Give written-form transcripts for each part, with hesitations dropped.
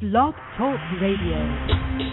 Blog Talk Radio.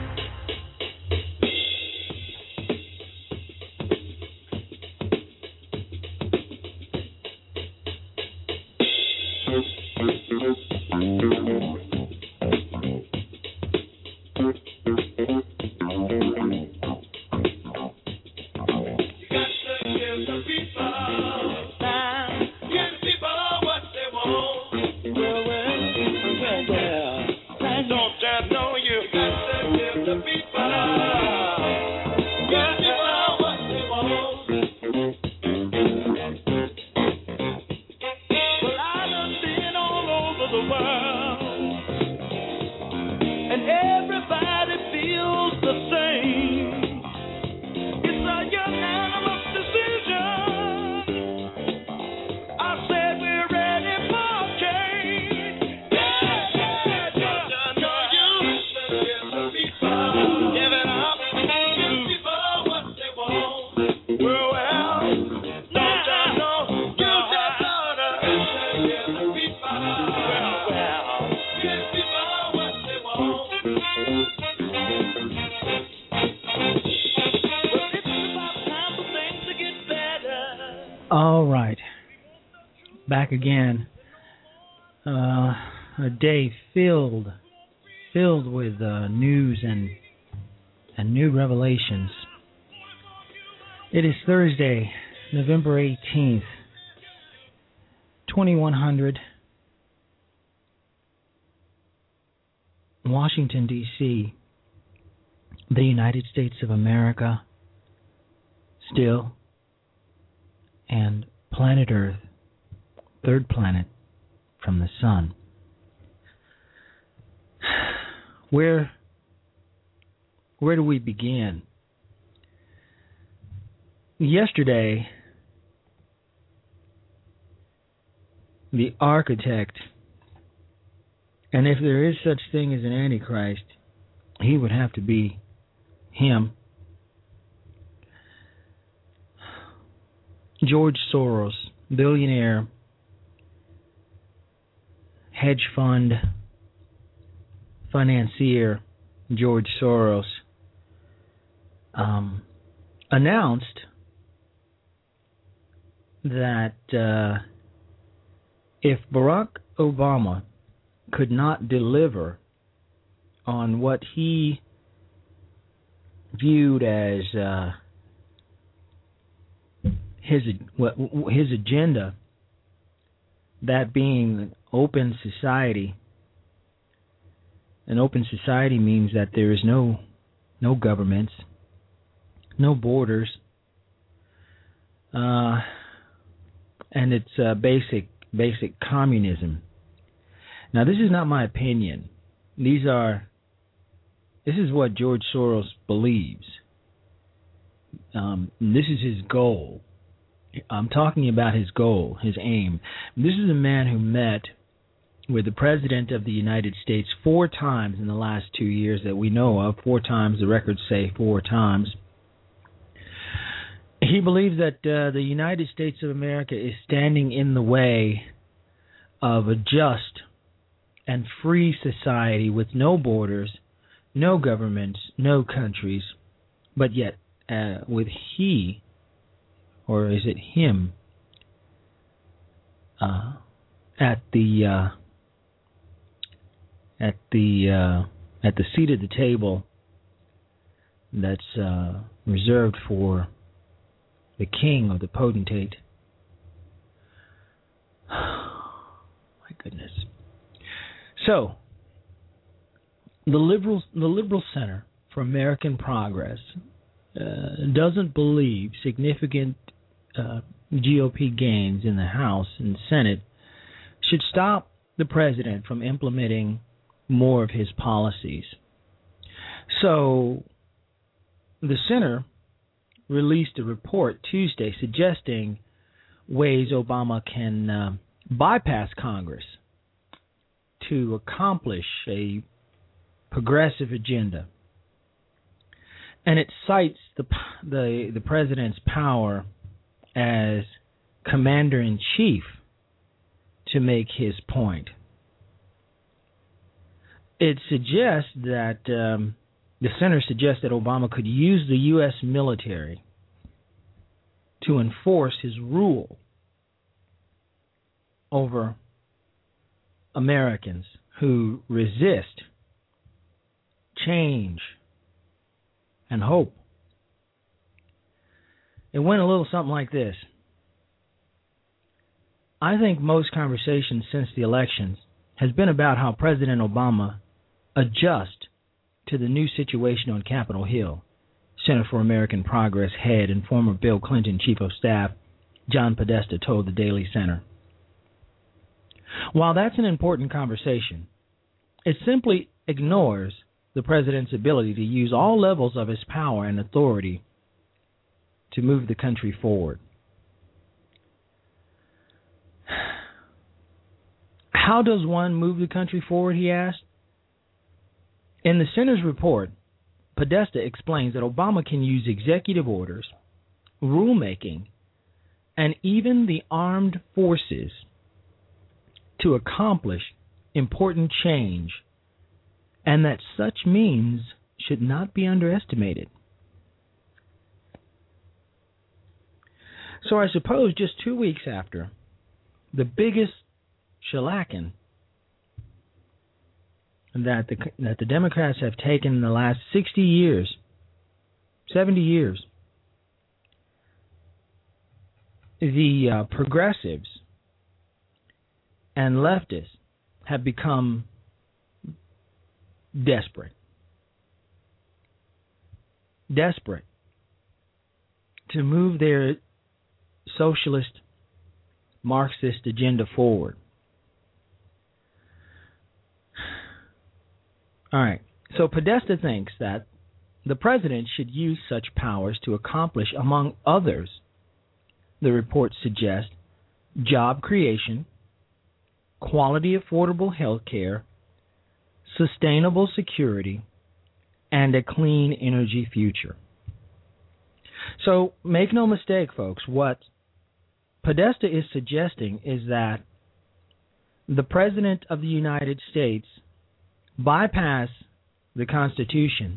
Back again. A day filled with news and new revelations. It is Thursday, November 18th, 2100, Washington, D.C., the United States of America, still, and planet Earth, third planet from the sun. Where do we begin? Yesterday, the architect, and if there is such thing as an Antichrist, he would have to be him, George Soros, billionaire, hedge fund financier George Soros, announced that if Barack Obama could not deliver on what he viewed as his agenda, that being open society. An open society means that there is no governments, no borders, and it's basic communism. Now, this is not my opinion. This is what George Soros believes. This is his goal. I'm talking about his goal, his aim. This is a man who met with the President of the United States 4 times in the last 2 years that we know of. 4 times, the records say 4 times. He believes that the United States of America is standing in the way of a just and free society with no borders, no governments, no countries, but yet with he, or is it him, at the seat of the table that's reserved for the king or the potentate. My goodness. So, the Liberal Center for American Progress doesn't believe significant GOP gains in the House and Senate should stop the president from implementing more of his policies. So the center released a report Tuesday suggesting ways Obama can bypass Congress to accomplish a progressive agenda. And it cites the president's power as commander-in-chief to make his point. it suggests that the center suggests that Obama could use the U.S. military to enforce his rule over Americans who resist change and hope. It went a little something like this. I think most conversations since the elections has been about how President Obama adjusts to the new situation on Capitol Hill. Center for American Progress head and former Bill Clinton Chief of Staff John Podesta told the Daily Center. While that's an important conversation, it simply ignores the president's ability to use all levels of his power and authority to move the country forward. How does one move the country forward, he asked? In the center's report, Podesta explains that Obama can use executive orders, rulemaking, and even the armed forces to accomplish important change, and that such means should not be underestimated. So I suppose just 2 weeks after the biggest shellacking that the Democrats have taken in the last 60 years, 70 years, the progressives and leftists have become desperate to move their socialist, Marxist agenda forward. All right. So Podesta thinks that the president should use such powers to accomplish, among others, the report suggests, job creation, quality, affordable health care, sustainable security, and a clean energy future. So make no mistake, folks, what Podesta is suggesting is that the President of the United States bypass the Constitution,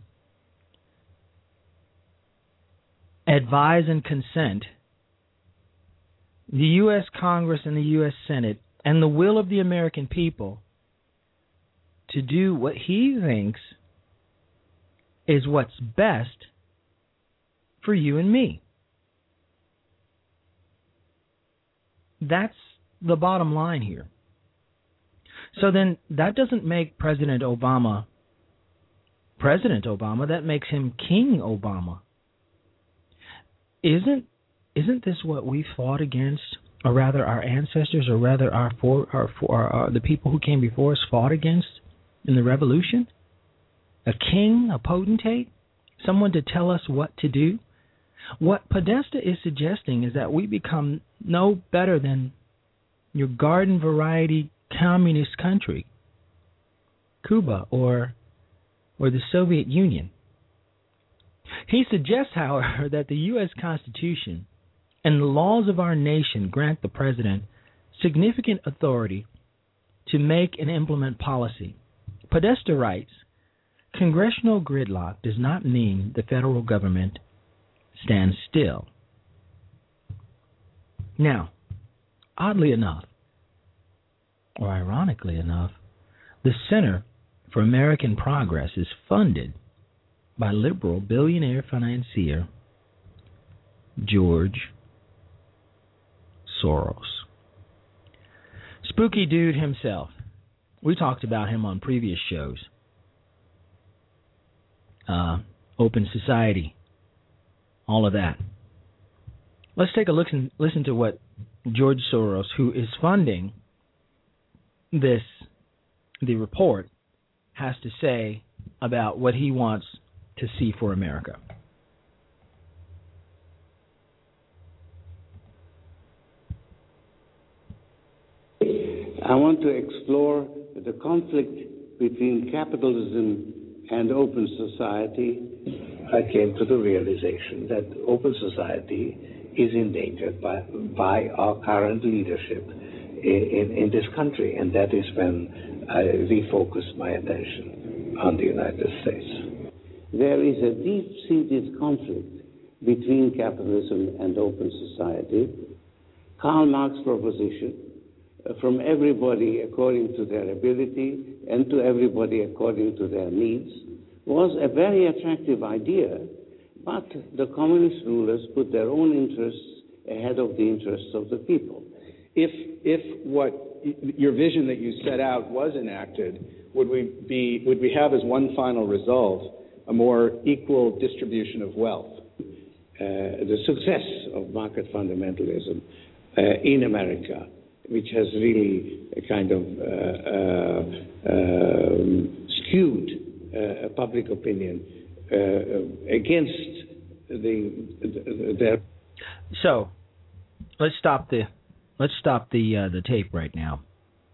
advise and consent the U.S. Congress and the U.S. Senate and the will of the American people to do what he thinks is what's best for you and me. That's the bottom line here. So then that doesn't make President Obama, that makes him King Obama. Isn't this what we fought against, or rather our ancestors, or rather the people who came before us fought against in the Revolution? A king, a potentate, someone to tell us what to do? What Podesta is suggesting is that we become no better than your garden variety communist country, Cuba or the Soviet Union. He suggests, however, that the U.S. Constitution and the laws of our nation grant the president significant authority to make and implement policy. Podesta writes, congressional gridlock does not mean the federal government stands still. Now, oddly enough, or ironically enough, the Center for American Progress is funded by liberal billionaire financier George Soros. Spooky dude himself. We talked about him on previous shows. Open Society, all of that. Let's take a look and listen to what George Soros, who is funding the report, has to say about what he wants to see for America. I want to explore the conflict between capitalism and open society. I came to the realization that open society is endangered by our current leadership in this country, and that is when I refocus my attention on the United States. There is a deep-seated conflict between capitalism and open society. Karl Marx's proposition, from everybody according to their ability and to everybody according to their needs, was a very attractive idea, but the communist rulers put their own interests ahead of the interests of the people. If what your vision that you set out was enacted, would we have as one final result a more equal distribution of wealth? The success of market fundamentalism in America, which has really a kind of skewed public opinion against their. So, let's stop the tape right now,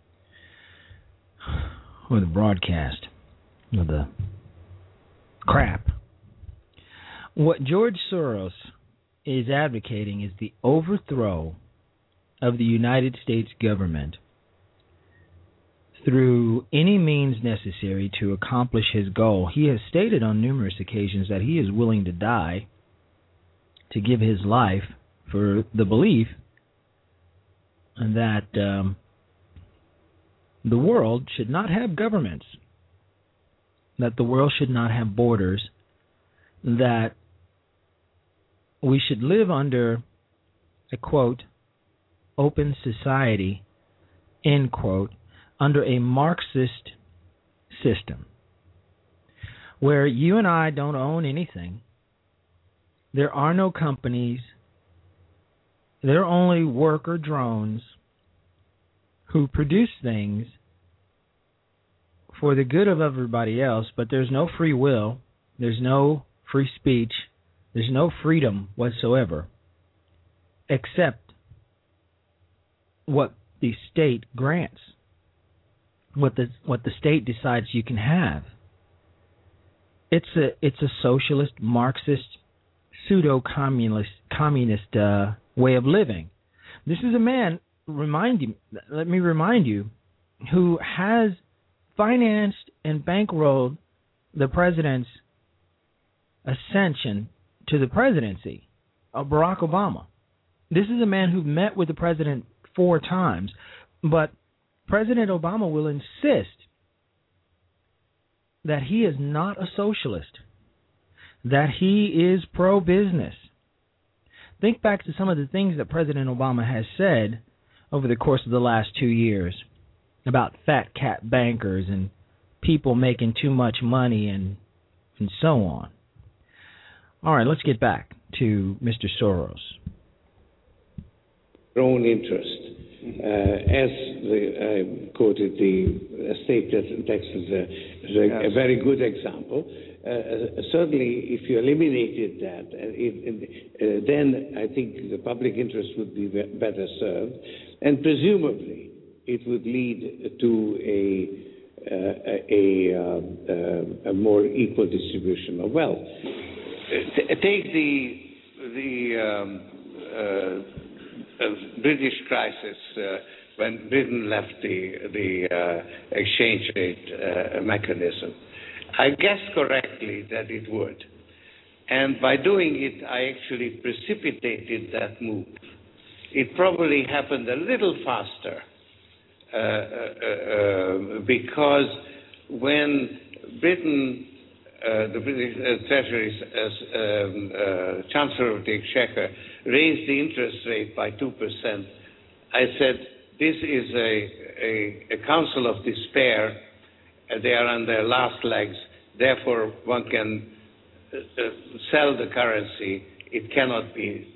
or the broadcast, or the crap. What George Soros is advocating is the overthrow of the United States government through any means necessary to accomplish his goal. He has stated on numerous occasions that he is willing to die, to give his life for the belief that the world should not have governments, that the world should not have borders, that we should live under a, quote, open society, end quote, under a Marxist system where you and I don't own anything. There are no companies. There are only worker drones who produce things for the good of everybody else, but there's no free will, there's no free speech, there's no freedom whatsoever, except what the state grants, what the state decides you can have. It's a socialist, Marxist, pseudo-communist way of living. This is a man, let me remind you, who has financed and bankrolled the president's ascension to the presidency of Barack Obama. This is a man who met with the president 4 times, but President Obama will insist that he is not a socialist, that he is pro-business. Think back to some of the things that President Obama has said over the course of the last 2 years about fat cat bankers and people making too much money and so on. All right, let's get back to Mr. Soros. Their own interest. As I quoted the state tax is a very good example. Certainly, if you eliminated that, then I think the public interest would be better served, and presumably it would lead to a more equal distribution of wealth. Take the British crisis when Britain left the exchange rate mechanism. I guessed correctly that it would. And by doing it, I actually precipitated that move. It probably happened a little faster because when Britain, the British Treasury Chancellor of the Exchequer, raised the interest rate by 2%, I said, this is a council of despair. They are on their last legs. Therefore, one can sell the currency. It cannot be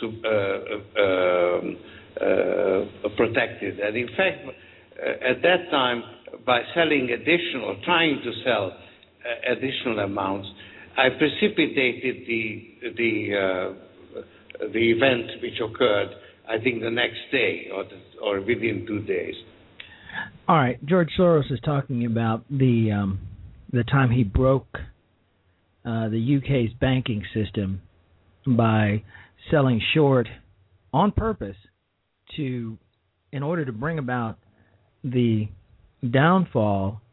protected. And in fact, at that time, by trying to sell additional amounts, I precipitated the event which occurred, I think, the next day or within 2 days. All right, George Soros is talking about the time he broke the UK's banking system by selling short on purpose in order to bring about the downfall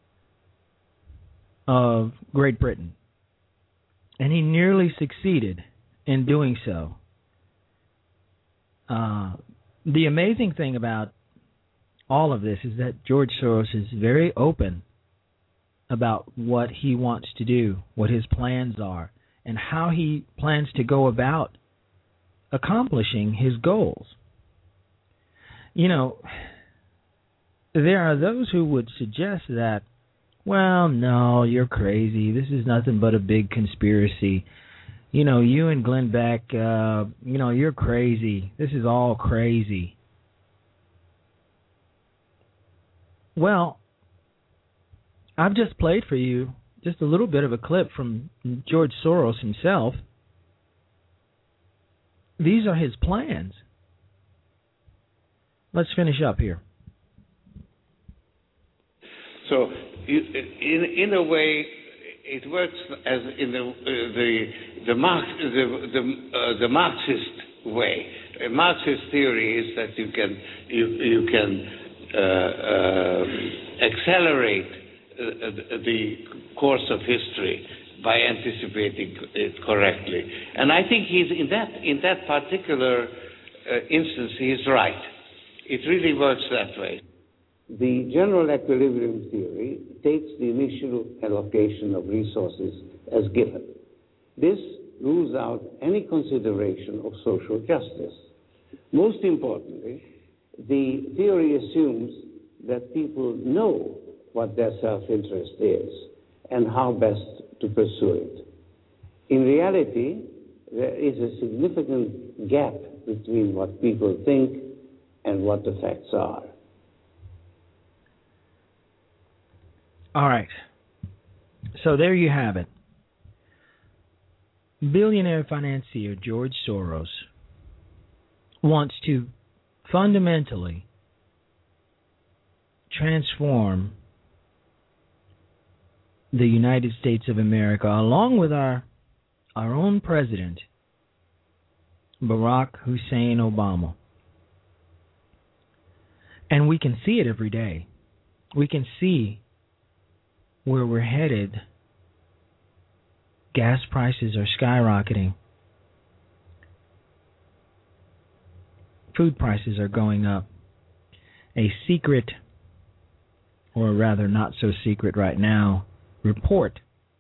of Great Britain. And he nearly succeeded in doing so. The amazing thing about all of this is that George Soros is very open about what he wants to do, what his plans are, and how he plans to go about accomplishing his goals. You know, there are those who would suggest that, well, no, you're crazy. This is nothing but a big conspiracy. You know, you and Glenn Beck, you're crazy. This is all crazy. Well, I've just played for you just a little bit of a clip from George Soros himself. These are his plans. Let's finish up here. So, in a way, it works as in the Marxist way. A Marxist theory is that you can accelerate the course of history by anticipating it correctly. And I think he's in that particular instance, he is right. It really works that way. The general equilibrium theory takes the initial allocation of resources as given. This rules out any consideration of social justice. Most importantly, the theory assumes that people know what their self-interest is and how best to pursue it. In reality, there is a significant gap between what people think and what the facts are. All right. So there you have it. Billionaire financier George Soros wants to fundamentally transform the United States of America, along with our own president, Barack Hussein Obama. And we can see it every day. We can see where we're headed. Gas prices are skyrocketing. Food prices are going up. A secret, or rather not so secret right now, report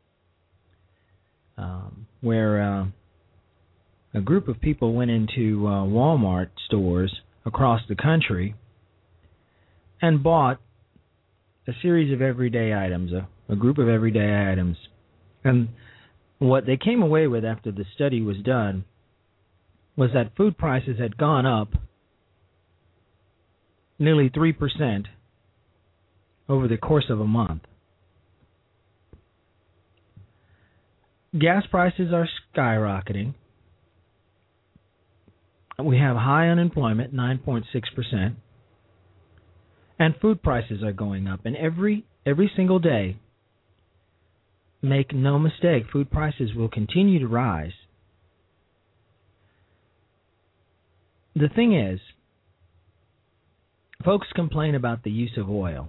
where a group of people went into Walmart stores across the country and bought a series of everyday items, a group of everyday items. And what they came away with after the study was done was that food prices had gone up nearly 3% over the course of a month. Gas prices are skyrocketing. We have high unemployment, 9.6%. And food prices are going up. And every single day, make no mistake, food prices will continue to rise. The thing is, folks complain about the use of oil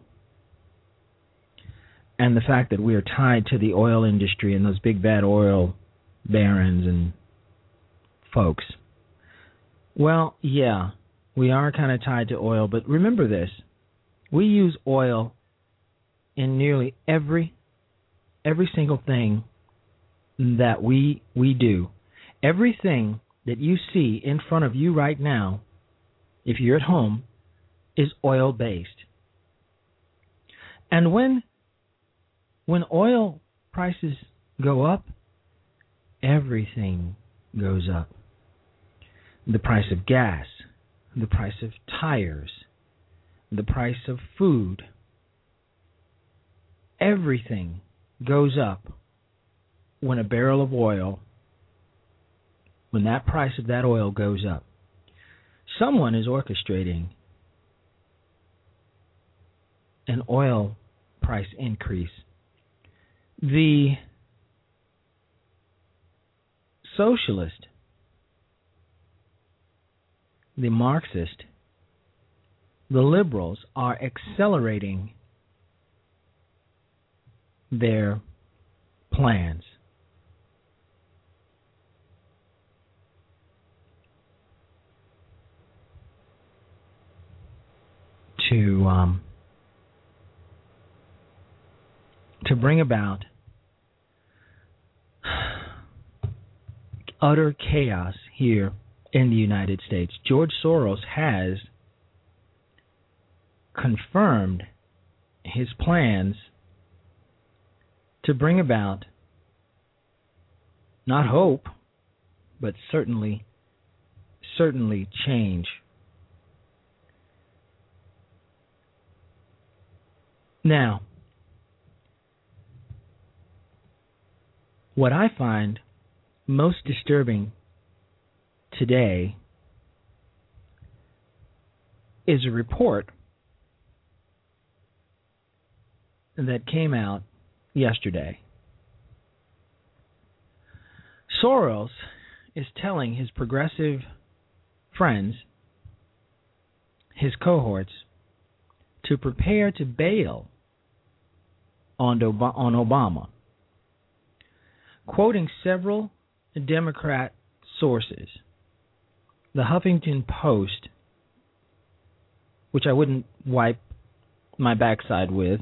and the fact that we are tied to the oil industry and those big bad oil barons and folks. Well, yeah, we are kind of tied to oil, but remember this. We use oil in nearly every single thing that we do. Everything that you see in front of you right now, if you're at home, is oil-based. And when oil prices go up, everything goes up. The price of gas, the price of tires, the price of food, everything goes up when a barrel of oil, when that price of that oil goes up. Someone is orchestrating an oil price increase. The socialist, the Marxist, the liberals are accelerating their plans. To bring about utter chaos here in the United States. George Soros has confirmed his plans to bring about not hope, but certainly change. Now, what I find most disturbing today is a report that came out yesterday. Soros is telling his progressive friends, his cohorts, to prepare to bail on Obama, quoting several Democrat sources. The Huffington Post, which I wouldn't wipe my backside with,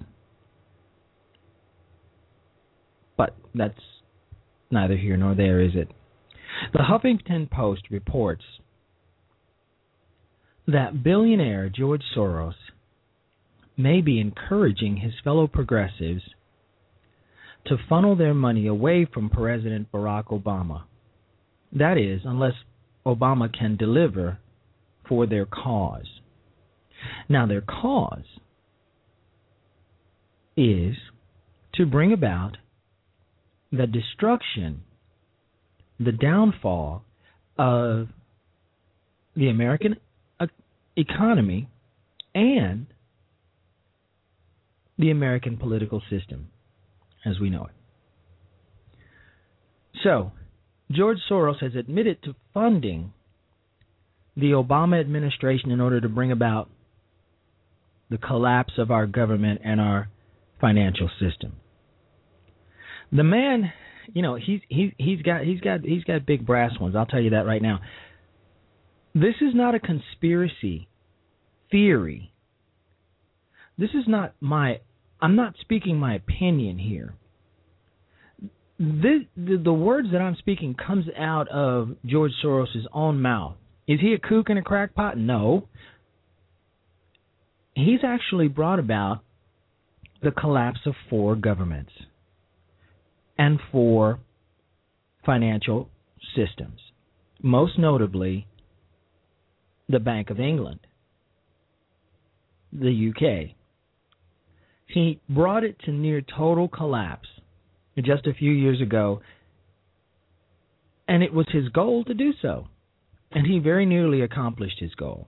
but that's neither here nor there, is it? The Huffington Post reports that billionaire George Soros may be encouraging his fellow progressives to funnel their money away from President Barack Obama. That is, unless Obama can deliver for their cause. Now, their cause is to bring about the destruction, the downfall of the American economy and the American political system as we know it. So, George Soros has admitted to funding the Obama administration in order to bring about the collapse of our government and our financial system. The man, you know, he's got big brass ones. I'll tell you that right now. This is not a conspiracy theory. This is not I'm not speaking my opinion here. The words that I'm speaking comes out of George Soros' own mouth. Is he a kook and a crackpot? No. He's actually brought about the collapse of 4 governments and 4 financial systems, most notably the Bank of England, the UK. He brought it to near total collapse just a few years ago, and it was his goal to do so, and he very nearly accomplished his goal.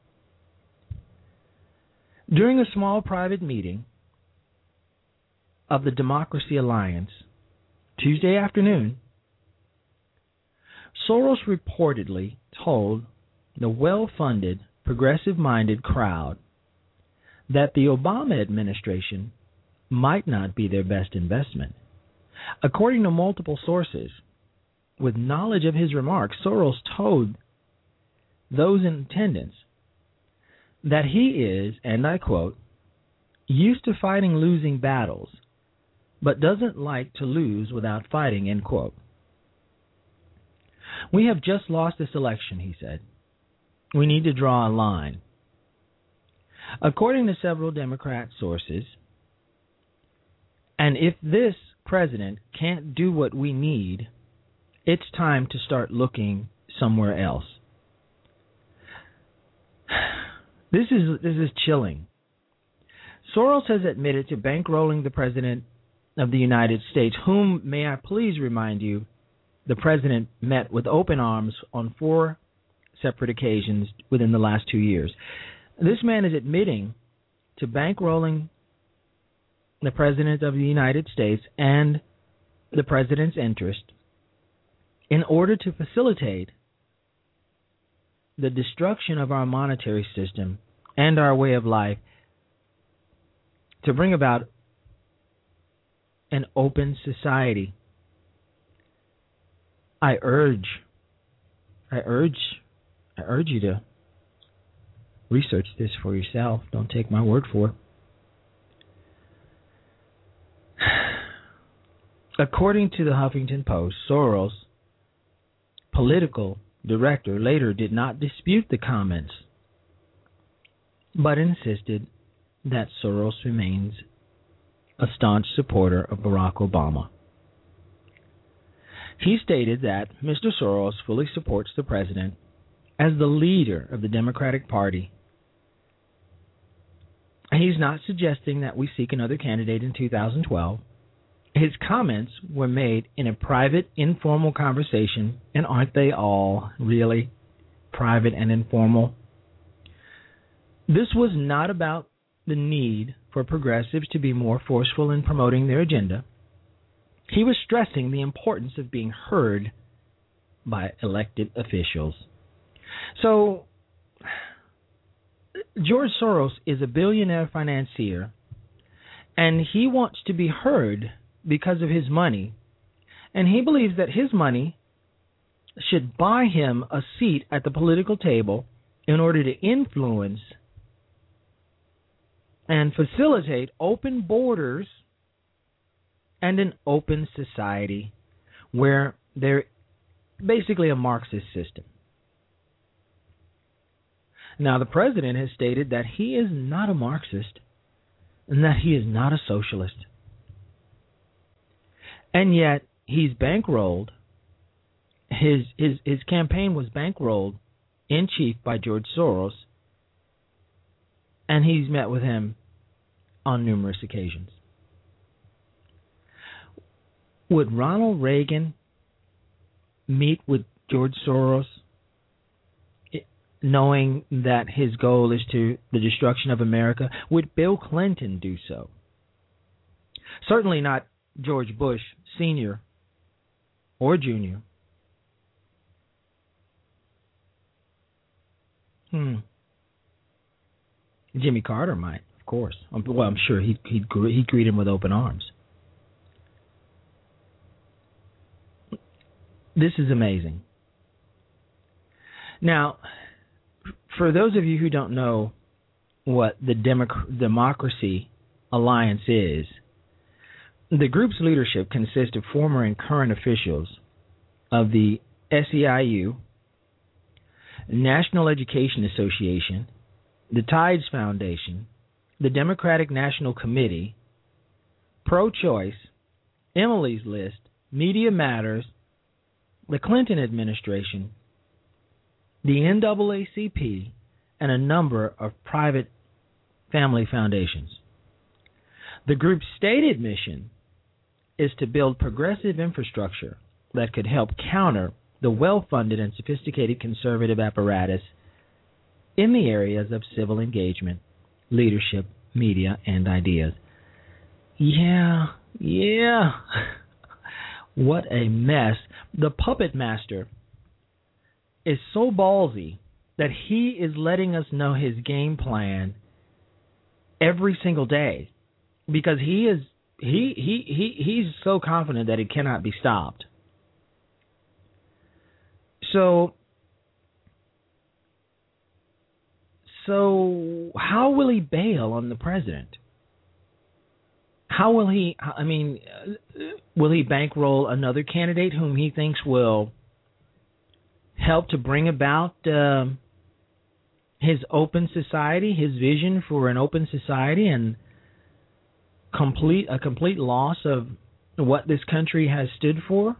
During a small private meeting of the Democracy Alliance Tuesday afternoon, Soros reportedly told the well-funded, progressive-minded crowd that the Obama administration might not be their best investment. According to multiple sources, with knowledge of his remarks, Soros told those in attendance that he is, and I quote, used to fighting losing battles, but doesn't like to lose without fighting, end quote. We have just lost this election, he said. We need to draw a line. According to several Democrat sources, and if this president can't do what we need, it's time to start looking somewhere else. This is chilling. Soros has admitted to bankrolling the President of the United States, whom, may I please remind you, the President met with open arms on 4 separate occasions within the last 2 years. This man is admitting to bankrolling the President of the United States and the President's interest in order to facilitate the destruction of our monetary system and our way of life, to bring about an open society. I urge you to research this for yourself. Don't take my word for it. According to the Huffington Post, Soros' political director later did not dispute the comments, but insisted that Soros remains a staunch supporter of Barack Obama. He stated that Mr. Soros fully supports the president as the leader of the Democratic Party. He's not suggesting that we seek another candidate in 2012. His comments were made in a private, informal conversation, and aren't they all really private and informal? This was not about the need for progressives to be more forceful in promoting their agenda. He was stressing the importance of being heard by elected officials. So, George Soros is a billionaire financier, and he wants to be heard because of his money, and he believes that his money should buy him a seat at the political table in order to influence and facilitate open borders and an open society where they're basically a Marxist system. Now, the president has stated that he is not a Marxist and that he is not a socialist. And yet, he's bankrolled. His campaign was bankrolled in chief by George Soros, and he's met with him on numerous occasions. Would Ronald Reagan meet with George Soros knowing that his goal is to the destruction of America? Would Bill Clinton do so? Certainly not George Bush Sr. or Jr. Jimmy Carter might, of course. Well, I'm sure he'd greet him with open arms. This is amazing. Now, for those of you who don't know what the Democracy Alliance is, the group's leadership consists of former and current officials of the SEIU, National Education Association, the Tides Foundation, the Democratic National Committee, Pro-Choice, Emily's List, Media Matters, the Clinton administration, the NAACP, and a number of private family foundations. The group's stated mission is to build progressive infrastructure that could help counter the well-funded and sophisticated conservative apparatus in the areas of civil engagement, leadership, media, and ideas. Yeah. What a mess. The puppet master is so ballsy that he is letting us know his game plan every single day, because he's so confident that it cannot be stopped. So how will he bail on the president? How will he, will he bankroll another candidate whom he thinks will help to bring about his open society, his vision for an open society, and a complete loss of what this country has stood for?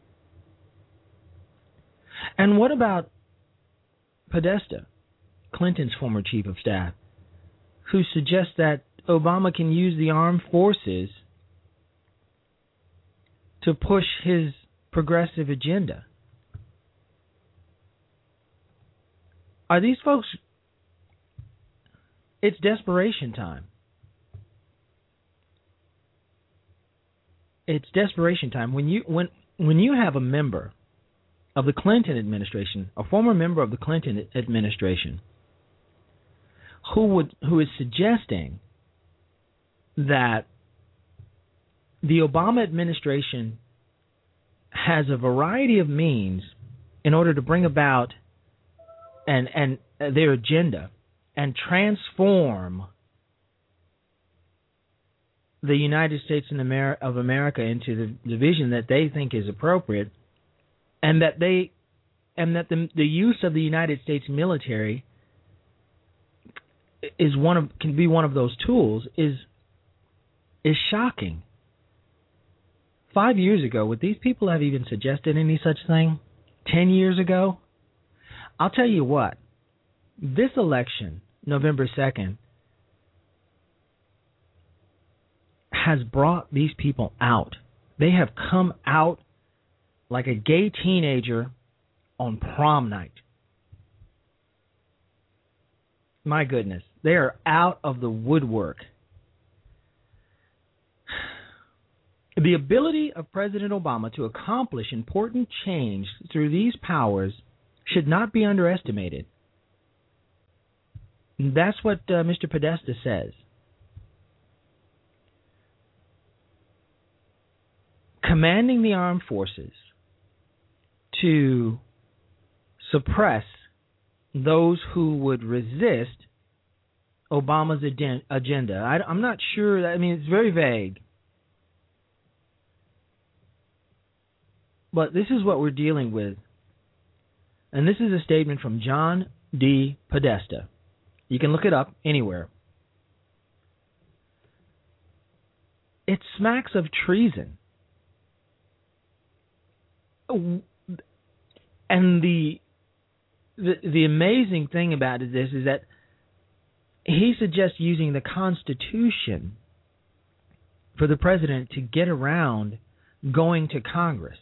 And what about Podesta, Clinton's former chief of staff, who suggests that Obama can use the armed forces to push his progressive agenda? Are these folks... It's desperation time. It's desperation time. When you have a member of the Clinton administration, a former member of the Clinton administration, who is suggesting that the Obama administration has a variety of means in order to bring about and their agenda and transform the United States of America into the vision that they think is appropriate, and that the use of the United States military can be one of those tools is shocking. 5 years ago, would these people have even suggested any such thing? 10 years ago? I'll tell you what, this election, November 2nd, has brought these people out. They have come out like a gay teenager on prom night. My goodness, they are out of the woodwork. The ability of President Obama to accomplish important change through these powers should not be underestimated. That's what Mr. Podesta says. Commanding the armed forces to suppress those who would resist Obama's agenda. I'm not sure. It's very vague. But this is what we're dealing with. And this is a statement from John D. Podesta. You can look it up anywhere. It smacks of treason. And the amazing thing about this is that he suggests using the Constitution for the president to get around going to Congress.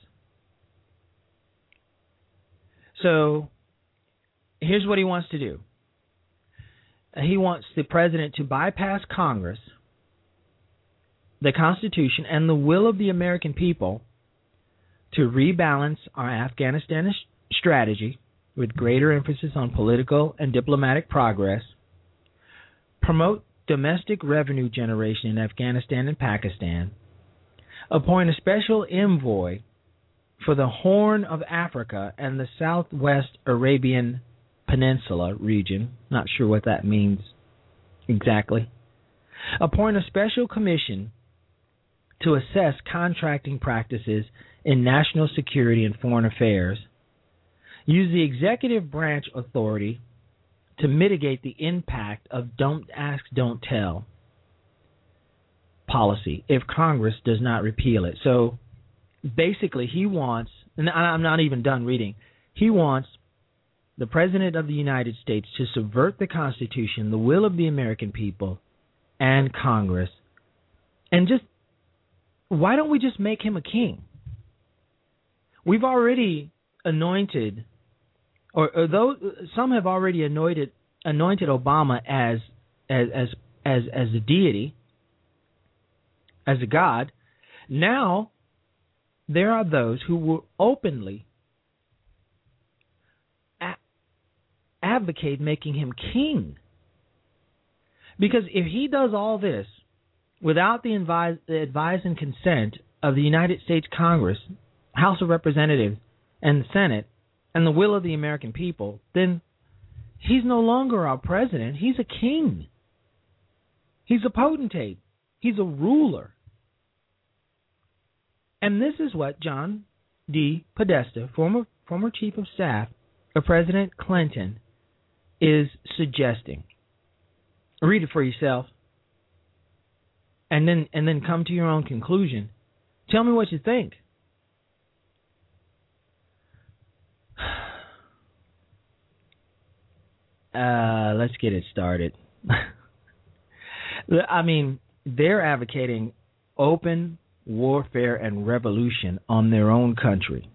So here's what he wants to do. He wants the president to bypass Congress, the Constitution, and the will of the American people to rebalance our Afghanistan strategy with greater emphasis on political and diplomatic progress, promote domestic revenue generation in Afghanistan and Pakistan, appoint a special envoy for the Horn of Africa and the Southwest Arabian Peninsula region. Not sure what that means exactly. Appoint a special commission to assess contracting practices in national security and foreign affairs. Use the executive branch authority to mitigate the impact of don't ask, don't tell policy if Congress does not repeal it. So basically he wants, and I'm not even done reading, he wants the President of the United States to subvert the Constitution, the will of the American people, and Congress. And just, why don't we just make him a king? We've already anointed, or though some have already anointed Obama as a deity, as a god. Now there are those who will openly advocate making him king. Because if he does all this without the advice and consent of the United States Congress, House of Representatives, and the Senate, and the will of the American people, then he's no longer our president. He's a king. He's a potentate. He's a ruler. And this is what John D. Podesta, former chief of staff of President Clinton, is suggesting. Read it for yourself, and then come to your own conclusion. Tell me what you think. Let's get it started. I mean, they're advocating open warfare and revolution on their own country.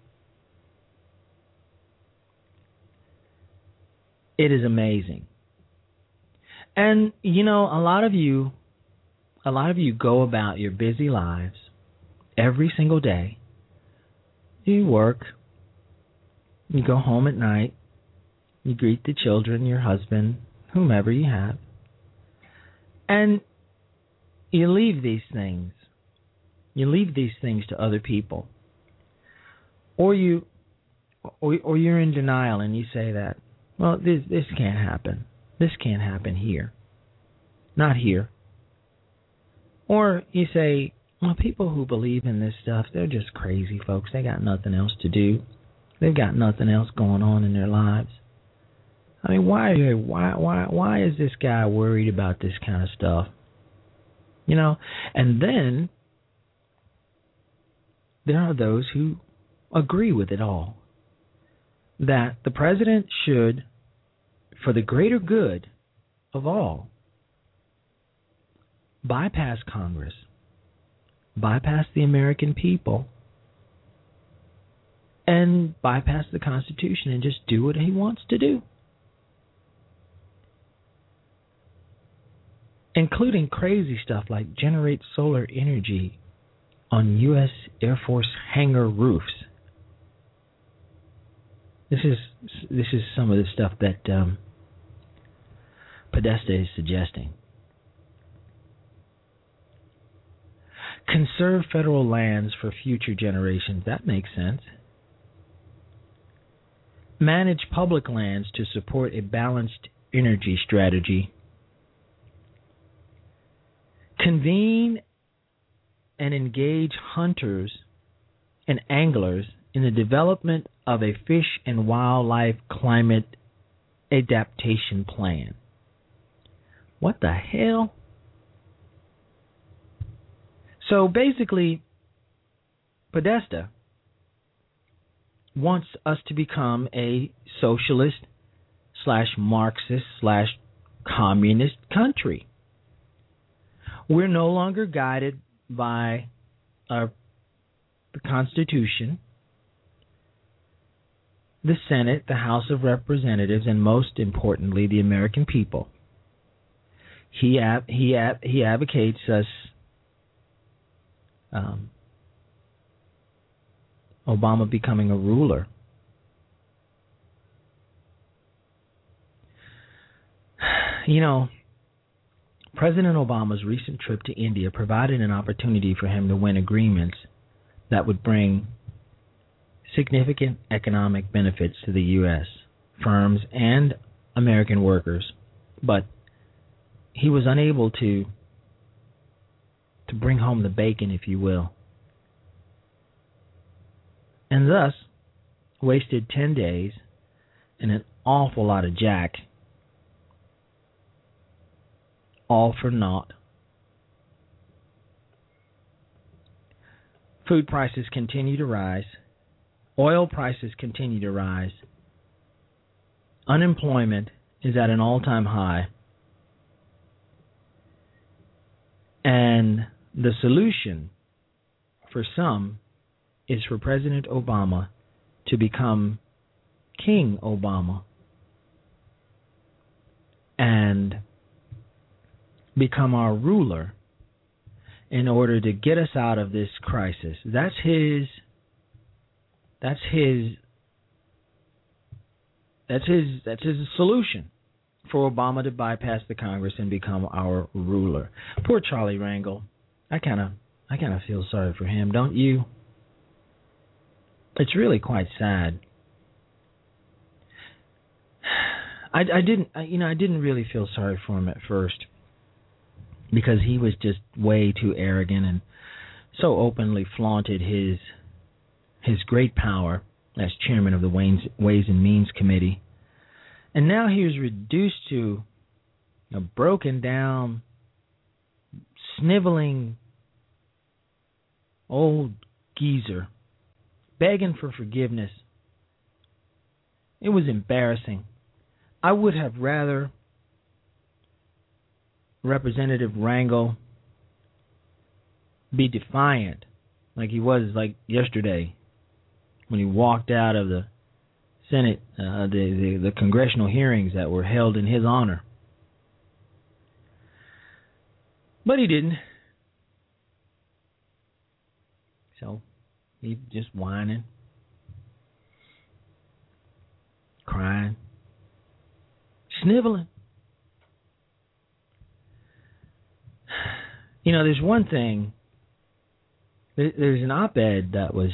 It is amazing. And, you know, a lot of you go about your busy lives every single day. You work. You go home at night. You greet the children, your husband, whomever you have. And you leave these things. You leave these things to other people. Or you're in denial and you say that, well, this can't happen. This can't happen here. Not here. Or you say, well, people who believe in this stuff, they're just crazy folks. They got nothing else to do. They've got nothing else going on in their lives. I mean, why is this guy worried about this kind of stuff? You know, and then there are those who agree with it all. That the president should, for the greater good of all, bypass Congress, bypass the American people, and bypass the Constitution and just do what he wants to do. Including crazy stuff like generate solar energy on U.S. Air Force hangar roofs. This is some of the stuff that Podesta is suggesting. Conserve federal lands for future generations. That makes sense. Manage public lands to support a balanced energy strategy. Convene and engage hunters and anglers in the development of a fish and wildlife climate adaptation plan. What the hell? So basically, Podesta wants us to become a socialist / Marxist / communist country. We're no longer guided by the Constitution, the Senate, the House of Representatives, and most importantly, the American people. He advocates us Obama becoming a ruler. You know, President Obama's recent trip to India provided an opportunity for him to win agreements that would bring significant economic benefits to the U.S., firms, and American workers. But he was unable to bring home the bacon, if you will, and thus wasted 10 days and an awful lot of jack, all for naught. Food prices continue to rise. Oil prices continue to rise. Unemployment is at an all-time high. And the solution for some is for President Obama to become King Obama and become our ruler in order to get us out of this crisis. That's his solution for Obama to bypass the Congress and become our ruler. Poor Charlie Rangel. I kind of feel sorry for him, don't you? It's really quite sad. I didn't really feel sorry for him at first because he was just way too arrogant and so openly flaunted his great power as chairman of the Ways and Means Committee. And now he was reduced to a broken down, sniveling old geezer, begging for forgiveness. It was embarrassing. I would have rather Representative Rangel be defiant, like he was like yesterday when he walked out of the Senate, the congressional hearings that were held in his honor. But he didn't. So he's just whining, crying, sniveling. You know, there's one thing there's an op-ed that was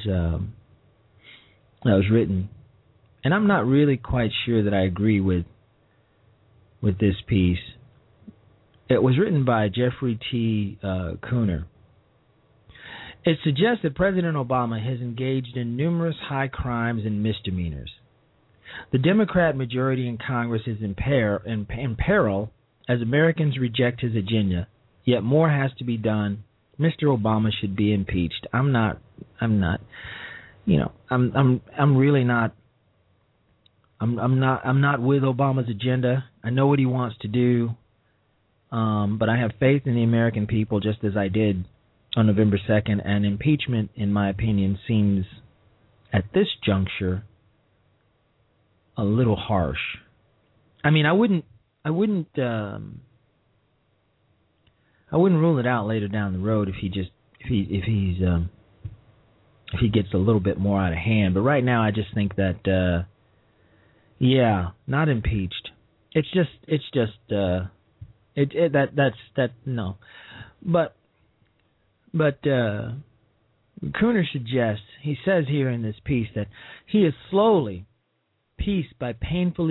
written, and I'm not really quite sure that I agree with this piece. It was written by Jeffrey T. Cooner. It suggests that President Obama has engaged in numerous high crimes and misdemeanors. The Democrat majority in Congress is in peril as Americans reject his agenda, yet more has to be done. Mr. Obama should be impeached. I'm really not. I'm not with Obama's agenda. I know what he wants to do, but I have faith in the American people, just as I did on November 2nd. And impeachment, in my opinion, seems at this juncture a little harsh. I mean, I wouldn't rule it out later down the road if he gets a little bit more out of hand. But right now, I just think that not impeached. No. But Cooner suggests, he says here in this piece, that he is slowly, piece by painful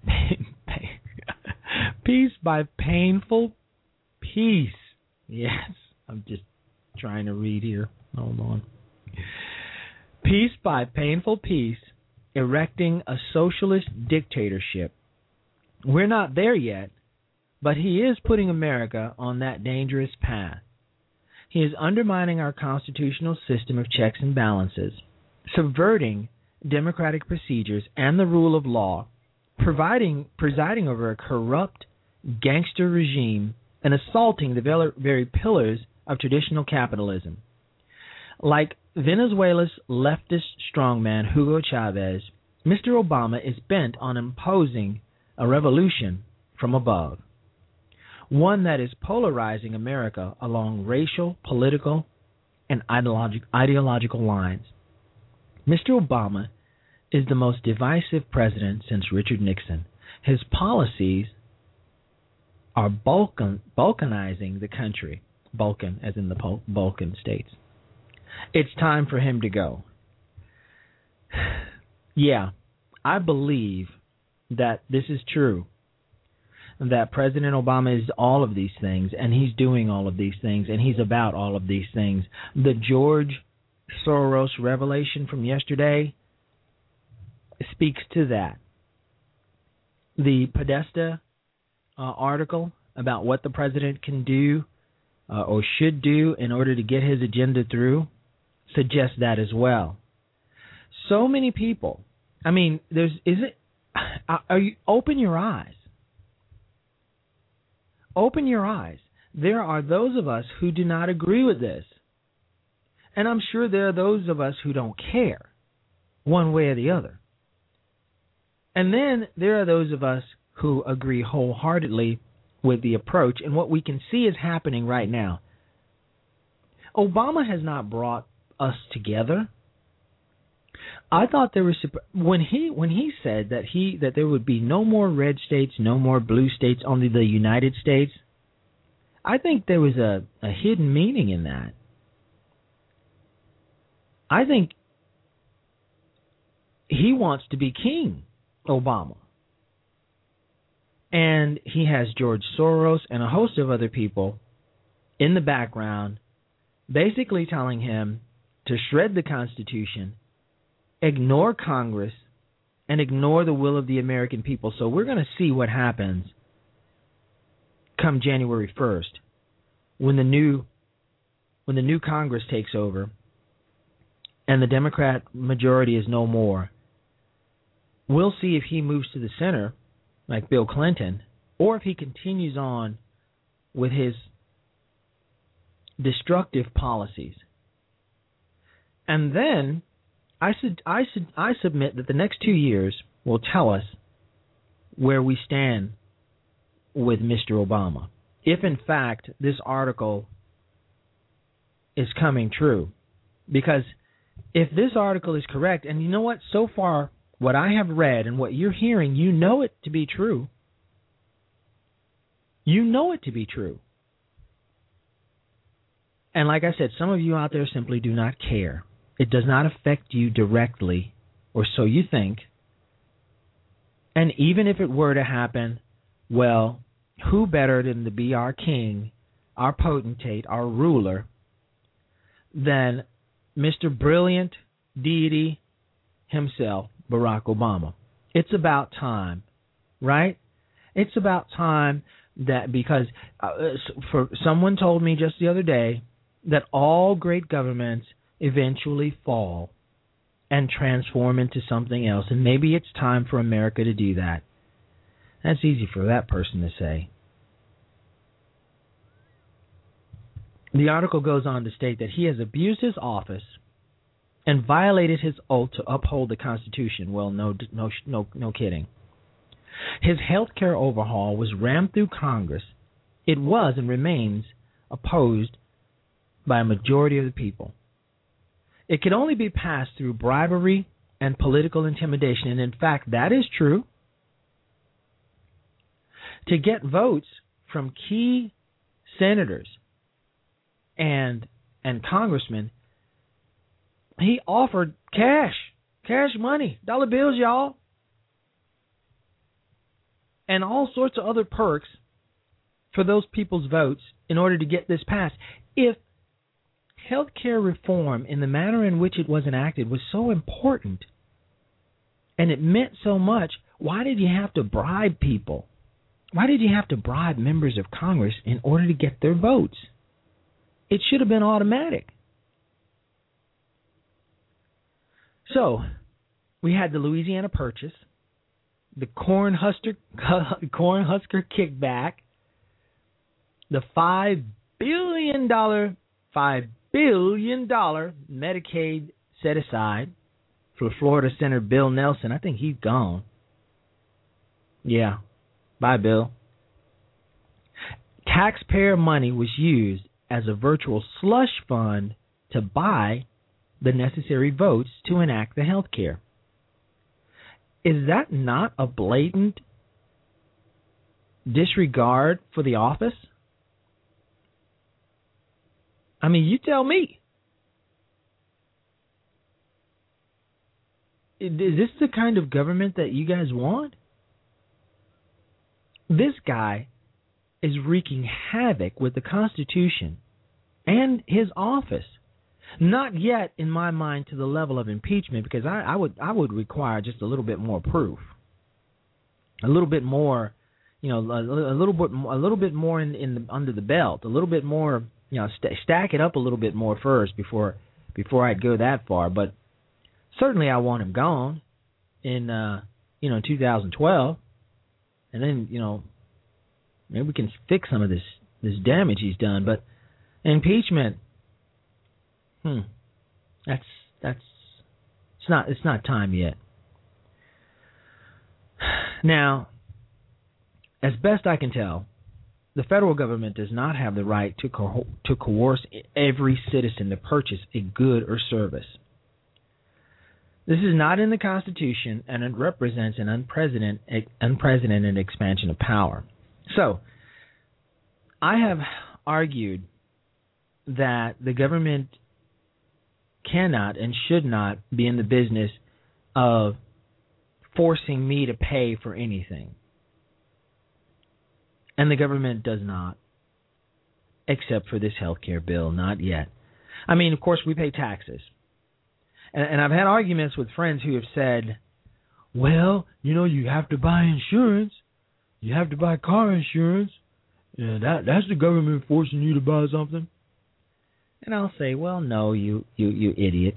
peace. Yes, I'm just trying to read here. Hold on. Piece by painful piece, erecting a socialist dictatorship. We're not there yet, but he is putting America on that dangerous path. He is undermining our constitutional system of checks and balances, subverting democratic procedures and the rule of law, presiding over a corrupt gangster regime, and assaulting the very pillars of traditional capitalism. Like Venezuela's leftist strongman Hugo Chavez, Mr. Obama is bent on imposing a revolution from above, one that is polarizing America along racial, political, and ideological lines. Mr. Obama is the most divisive president since Richard Nixon. His policies are balkanizing the country. Balkan, as in the Balkan states. It's time for him to go. Yeah, I believe that this is true, that President Obama is all of these things, and he's doing all of these things, and he's about all of these things. The George Soros revelation from yesterday speaks to that. The Podesta article about what the president can do or should do in order to get his agenda through suggests that as well. So many people. I mean, open your eyes. Open your eyes. There are those of us who do not agree with this. And I'm sure there are those of us who don't care, one way or the other. And then there are those of us who agree wholeheartedly with the approach and what we can see is happening right now. Obama has not brought us together. I thought there was when he said that there would be no more red states, no more blue states, only the United States. I think there was a hidden meaning in that. I think he wants to be king, Obama. And he has George Soros and a host of other people in the background basically telling him to shred the Constitution, ignore Congress, and ignore the will of the American people. So we're going to see what happens come January 1st when the new Congress takes over and the Democrat majority is no more. We'll see if he moves to the center like Bill Clinton, or if he continues on with his destructive policies. And then I submit that the next 2 years will tell us where we stand with Mr. Obama, if in fact this article is coming true. Because if this article is correct, and you know what, so far what I have read and what you're hearing, you know it to be true. You know it to be true. And like I said, some of you out there simply do not care. It does not affect you directly, or so you think. And even if it were to happen, well, who better than to be our king, our potentate, our ruler, than Mr. Brilliant Deity himself, Barack Obama? It's about time, right? It's about time that, because for someone told me just the other day that all great governments eventually fall and transform into something else, and maybe it's time for America to do that. That's easy for that person to say. The article goes on to state that he has abused his office and violated his oath to uphold the Constitution. Well, no kidding. His health care overhaul was rammed through Congress. It was and remains opposed by a majority of the people. It could only be passed through bribery and political intimidation, and in fact, that is true. To get votes from key senators and congressmen, he offered cash money, dollar bills, y'all, and all sorts of other perks for those people's votes in order to get this passed. If health care reform in the manner in which it was enacted was so important and it meant so much, why did you have to bribe people? Why did you have to bribe members of Congress in order to get their votes? It should have been automatic. So, we had the Louisiana Purchase, the Cornhusker kickback, the $5 billion Medicaid set aside for Florida Senator Bill Nelson. I think he's gone. Yeah. Bye, Bill. Taxpayer money was used as a virtual slush fund to buy the necessary votes to enact the health care. Is that not a blatant disregard for the office? I mean, you tell me. Is this the kind of government that you guys want? This guy is wreaking havoc with the Constitution and his office. Not yet, in my mind, to the level of impeachment, because I would require just a little bit more proof, a little bit more, a little bit more in under the belt, a little bit more, stack it up a little bit more first before I'd go that far. But certainly, I want him gone in 2012, and then maybe we can fix some of this damage he's done. But impeachment. It's not time yet. Now, as best I can tell, the federal government does not have the right to coerce every citizen to purchase a good or service. This is not in the Constitution, and it represents an unprecedented expansion of power. So, I have argued that the government cannot and should not be in the business of forcing me to pay for anything. And the government does not, except for this health care bill, not yet. I mean, of course, we pay taxes. And I've had arguments with friends who have said, well, you have to buy insurance. You have to buy car insurance. Yeah, that's the government forcing you to buy something. And I'll say, well, no, you idiot.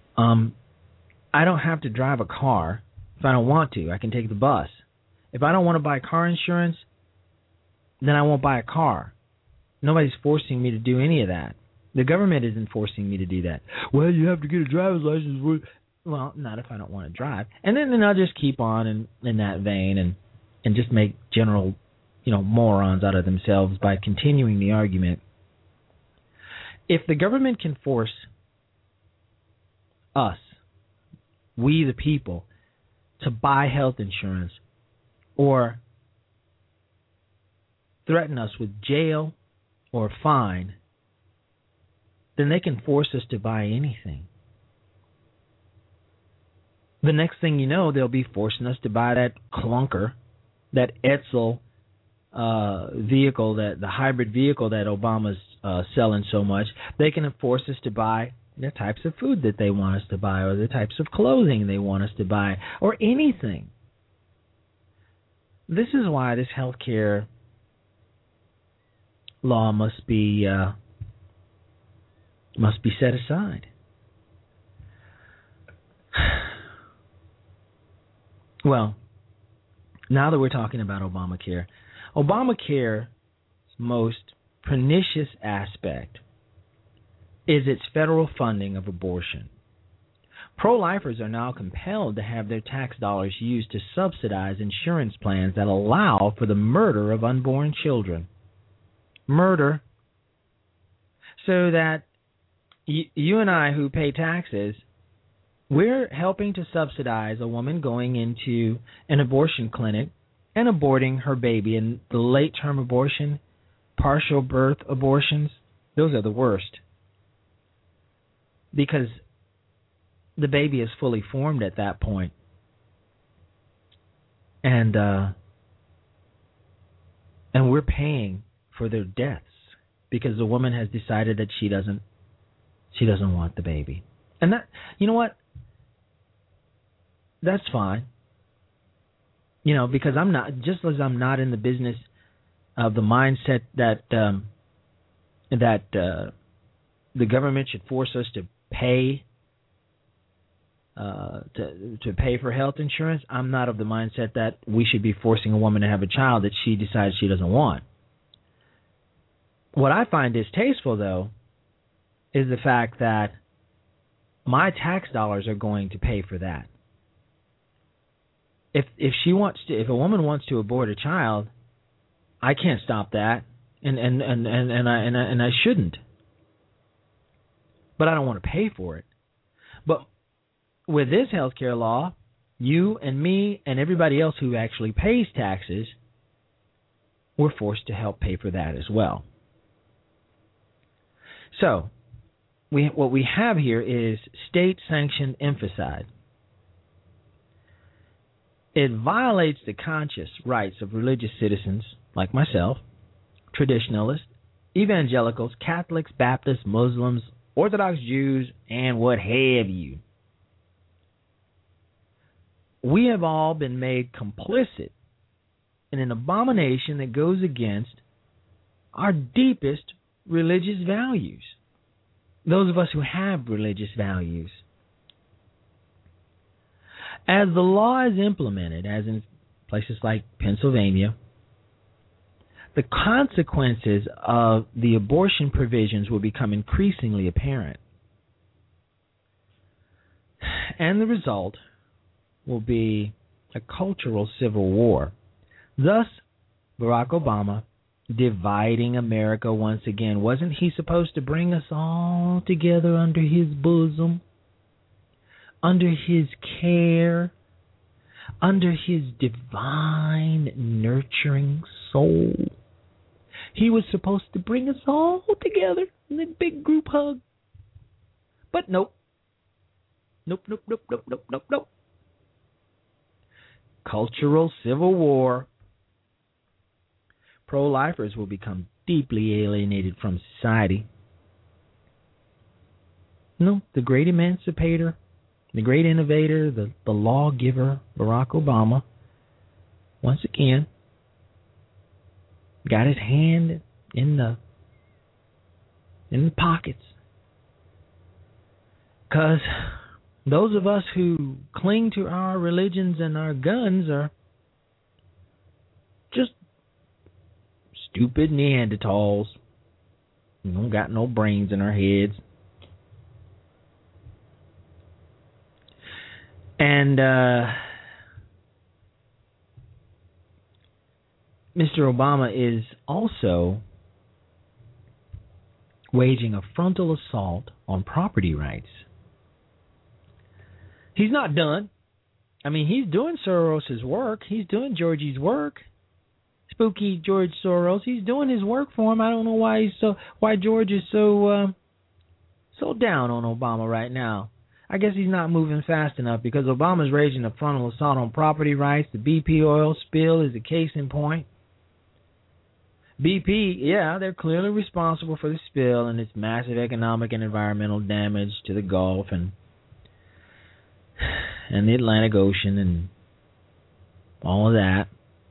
I don't have to drive a car if I don't want to. I can take the bus. If I don't want to buy car insurance, then I won't buy a car. Nobody's forcing me to do any of that. The government isn't forcing me to do that. Well, you have to get a driver's license. Well, not if I don't want to drive. And then I'll just keep on in that vein and just make general, morons out of themselves by continuing the argument. If the government can force us, we the people, to buy health insurance or threaten us with jail or fine, then they can force us to buy anything. The next thing you know, they'll be forcing us to buy that clunker, that Edsel vehicle, that the hybrid vehicle that Obama's selling so much. They can force us to buy the types of food that they want us to buy, or the types of clothing they want us to buy, or anything. This is why this health care law must be set aside. Well, now that we're talking about Obamacare's most pernicious aspect is its federal funding of abortion. Pro-lifers are now compelled to have their tax dollars used to subsidize insurance plans that allow for the murder of unborn children. Murder. So that you and I who pay taxes, we're helping to subsidize a woman going into an abortion clinic and aborting her baby. And the late-term abortion, partial birth abortions, those are the worst. Because the baby is fully formed at that point. And we're paying for their deaths because the woman has decided that she doesn't want the baby. And that, you know what? That's fine. You know, because I'm not in the business of the mindset that the government should force us to pay to pay for health insurance. I'm not of the mindset that we should be forcing a woman to have a child that she decides she doesn't want. What I find distasteful, though, is the fact that my tax dollars are going to pay for that. If a woman wants to abort a child, I can't stop that, and I shouldn't. But I don't want to pay for it. But with this healthcare law, you and me and everybody else who actually pays taxes, we're forced to help pay for that as well. So, what we have here is state-sanctioned infanticide. It violates the conscious rights of religious citizens like myself, traditionalists, evangelicals, Catholics, Baptists, Muslims, Orthodox Jews, and what have you. We have all been made complicit in an abomination that goes against our deepest religious values. Those of us who have religious values. As the law is implemented, as in places like Pennsylvania, the consequences of the abortion provisions will become increasingly apparent. And the result will be a cultural civil war. Thus, Barack Obama dividing America once again. Wasn't he supposed to bring us all together under his bosom, under his care, under his divine nurturing soul? He was supposed to bring us all together in a big group hug. But nope. Nope. Cultural civil war. Pro-lifers will become deeply alienated from society. No, the great emancipator, the great innovator, the lawgiver, Barack Obama, once again, got his hand in the pockets. Because those of us who cling to our religions and our guns are just stupid Neanderthals. We don't got no brains in our heads. And Mr. Obama is also waging a frontal assault on property rights. He's not done. I mean, he's doing Soros's work. He's doing Georgie's work. Spooky George Soros. He's doing his work for him. I don't know why George is so so down on Obama right now. I guess he's not moving fast enough because Obama's raging a frontal assault on property rights. The BP oil spill is a case in point. BP, yeah, they're clearly responsible for the spill and its massive economic and environmental damage to the Gulf and the Atlantic Ocean and all of that.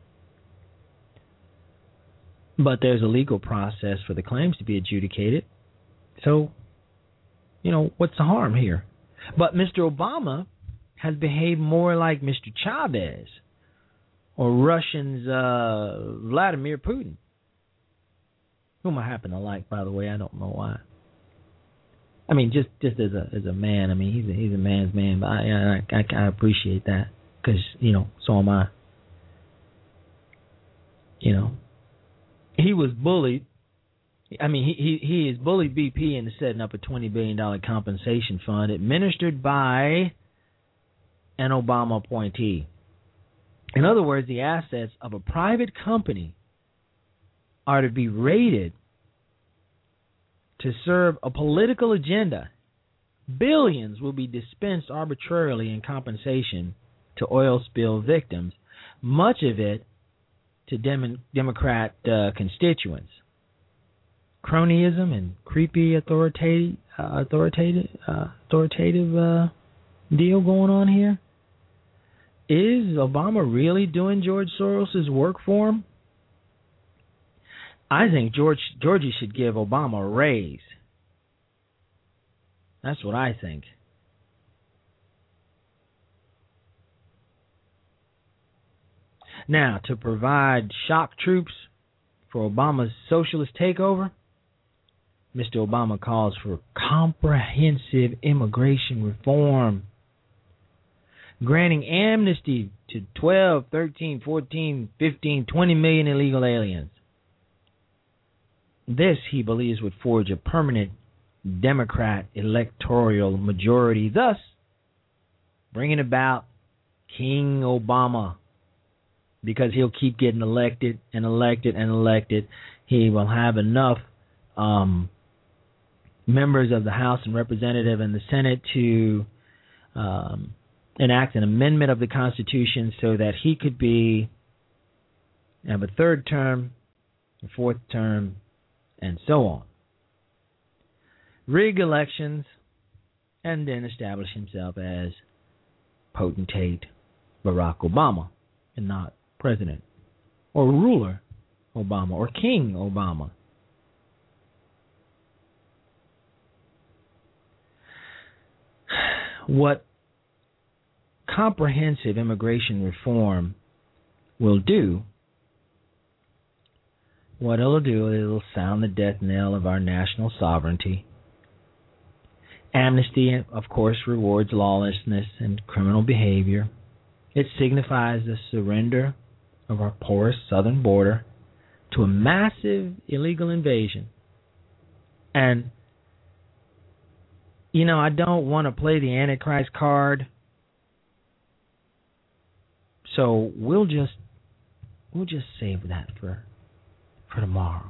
But there's a legal process for the claims to be adjudicated. So, what's the harm here? But Mr. Obama has behaved more like Mr. Chavez or Russians Vladimir Putin, whom I happen to like, by the way. I don't know why. I mean, just as a man. I mean, he's a man's man, but I appreciate that because so am I. He was bullied. I mean, he has bullied BP into setting up a $20 billion compensation fund administered by an Obama appointee. In other words, the assets of a private company are to be rated to serve a political agenda. Billions will be dispensed arbitrarily in compensation to oil spill victims, much of it to Democrat constituents. Cronyism and creepy authoritative deal going on here. Is Obama really doing George Soros' work for him? I think Georgie should give Obama a raise. That's what I think. Now, to provide shock troops for Obama's socialist takeover, Mr. Obama calls for comprehensive immigration reform, granting amnesty to 12, 13, 14, 15, 20 million illegal aliens. This, he believes, would forge a permanent Democrat electoral majority, thus bringing about King Obama. Because he'll keep getting elected and elected and elected. He will have enough members of the House and Representative and the Senate to enact an amendment of the Constitution so that he could have a third term, a fourth term, and so on. Rig elections, and then establish himself as potentate Barack Obama, and not President or ruler Obama or King Obama. What comprehensive immigration reform will do, it'll sound the death knell of our national sovereignty. Amnesty, of course, rewards lawlessness and criminal behavior. It signifies the surrender of our porous southern border to a massive illegal invasion. And, I don't want to play the Antichrist card, so we'll just save that for tomorrow.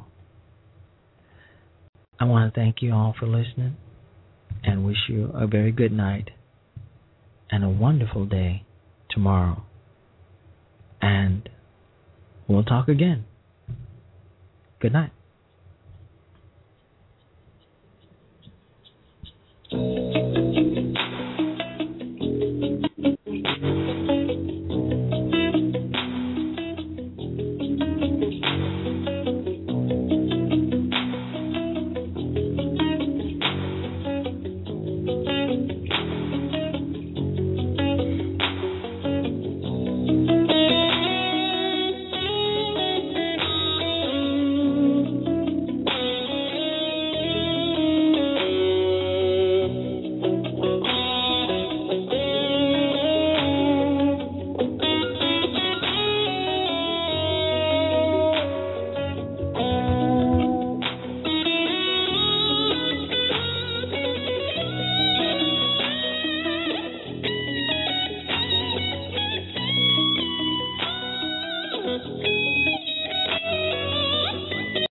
I want to thank you all for listening and wish you a very good night and a wonderful day tomorrow. And we'll talk again. Good night.